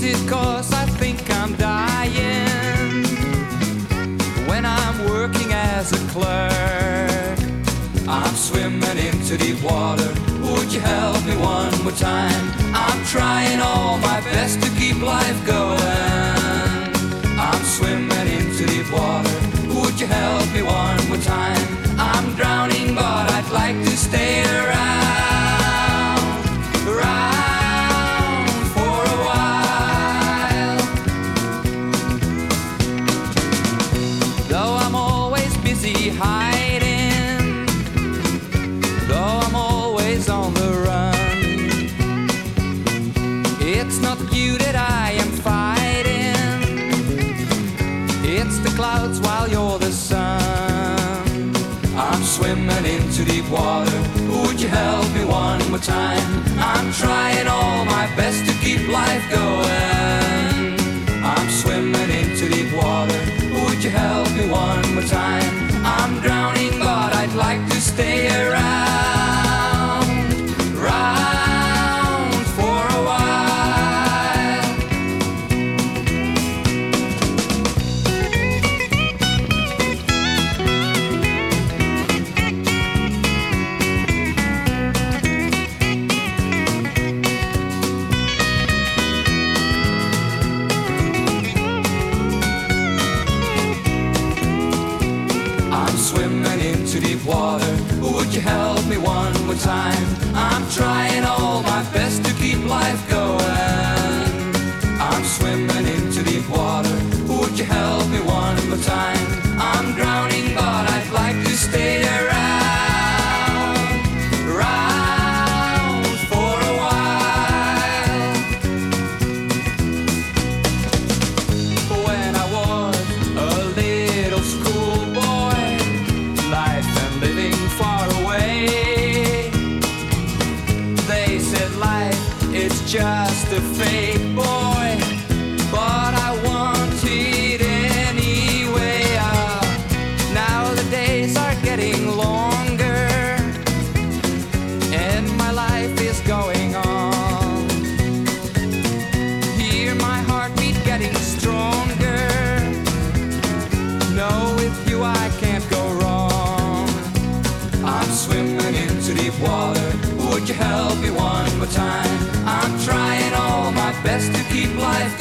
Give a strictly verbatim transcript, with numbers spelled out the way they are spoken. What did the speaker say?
it 'cause I think I'm dying when I'm working as a clerk. I'm swimming into deep water. Would you help me one more time? I'm trying all my best to keep life going. I'm swimming into deep water. Would you help me one more time? I'm drowning, but I'd like to stay around, around for a while. Though I'm always busy hiding, though I'm always on the run, it's not you that I am fighting, it's the clouds while you're the sun. I'm swimming into deep water. Would you help me one more time? I'm trying all my best to keep life going. I'm swimming into deep water. Would you help me one more time? I'm drowning, but I'd like to stay around, around for a while. I'm swimming into deep water. Would you help me one more time? I'm trying all my best to keep life going. I'm swimming into deep water. Would you help me one more time? I'm drowning, but I'd like to stay around, around for a while. When I was a little schoolboy, life and living far away, they said life is just a fake, boy, but I want it anyway. Ah, now the days are getting longer and my life is going on. Hear my heartbeat getting stronger. No, with you I can't go wrong. I'm swimming into deep water. Would you help me one more time? I'm trying all my best to keep life